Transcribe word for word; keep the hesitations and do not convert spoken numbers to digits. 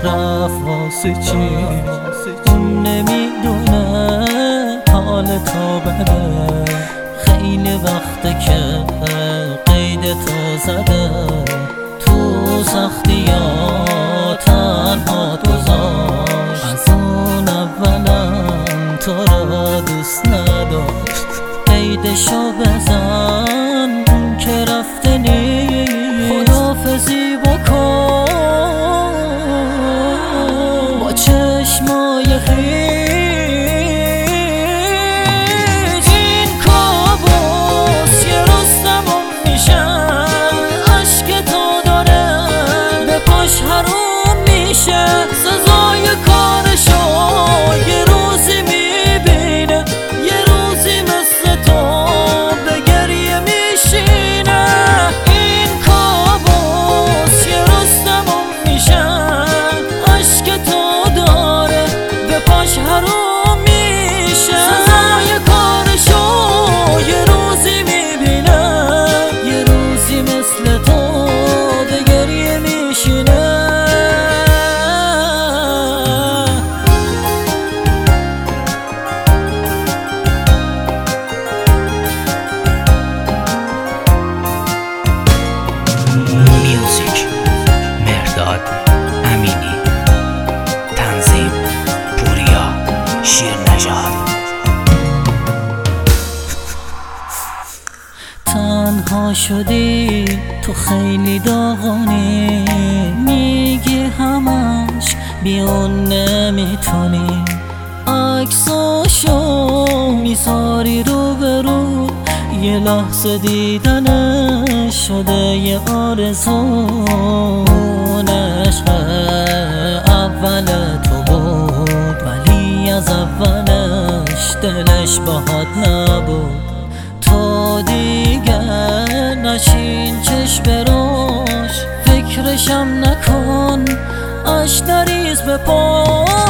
رفت واسه چی؟ اون نمیدونه حال تو بده، خیلی وقته که قید تو زده، تو سختی ها تنها گذاشت، از اون اولم تو را دوست نداشت. قیدشو بزن که رفته نیست، خداحافظی بکن با چشمای خیز. این کابوس یه روز تموم میشه، عشق تو داره به پاش حروم میشه، سزای کارشو یه روزی میبینه، یه روزی مثل تو به گریه میشینه. این کابوس یه روز تموم میشه، عشق تو داره به پاش حروم میشه، سزای کارشو یه روزی میبینه، یه روزی مثل تو به گریه میشینه. میوزیک مهرداد امینی، تنظیم پوریا شیرنژاد. تنها شدی تو خیلی داغونی، میگی همش بیون نمیتونی، عکساشو میذاری رو به رو، یه لحظه دیدنش شده یه آرزو. اون عشق اول تو بود ولی از اولش دلش باهات نبود، تو دیگه نشین چشم براش، فکرشم نکن اش نریز به پا.